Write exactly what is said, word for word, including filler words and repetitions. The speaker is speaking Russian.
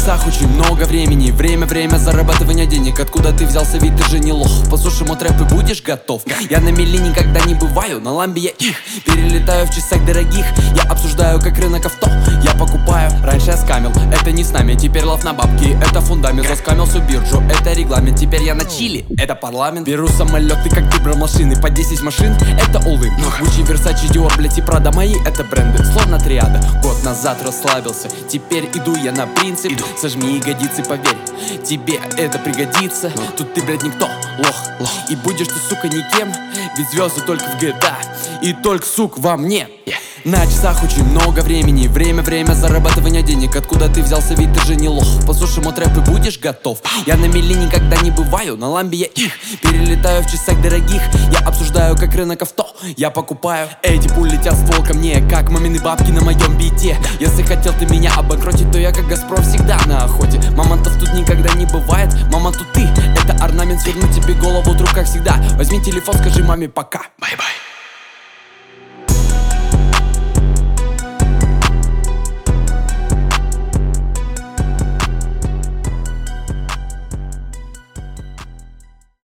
часах очень много времени. Время, время зарабатывания денег. Откуда ты взялся, ведь ты же не лох. Послушай мой трэп и будешь готов. Я на мели никогда не бываю, на ламбе я их перелетаю в часах дорогих. Я обсуждаю, как рынок авто я покупаю. Раньше я скамил, это не с нами. Теперь лав на бабки, это фундамент. Заскамил всю биржу, это регламент. Теперь я на чили, это парламент. Беру самолеты, как ты брал машины. По десять машин, это all-in. Гуччи, Версачи, Диор, блять и Прада. Мои это бренды, словно триада. Год назад расслабился, теперь иду я на принцип. Иду. Сожми ягодицы, поверь, тебе это пригодится. Но. Тут ты, блядь, никто, лох, лох. И будешь ты, сука, никем. Ведь звезды только в джи ти эй. И только, сук, во мне. yeah. На часах очень много времени. Время, время зарабатывания денег. Откуда ты взялся, ведь ты же не лох. Послушай мой трэп и будешь готов. Я на мели никогда не бываю, на ламбе я их перелетаю в часах дорогих. Я обсуждаю, как рынок авто я покупаю. Эти пули летят ствол ко мне, как мамины бабки на моем бите. Если хотел ты меня обанкротить, то я как Газпром всегда на охоте. Мамонтов тут никогда не бывает, мама тут ты. Это орнамент, свернуть тебе голову, друг, как всегда. Возьми телефон, скажи маме пока.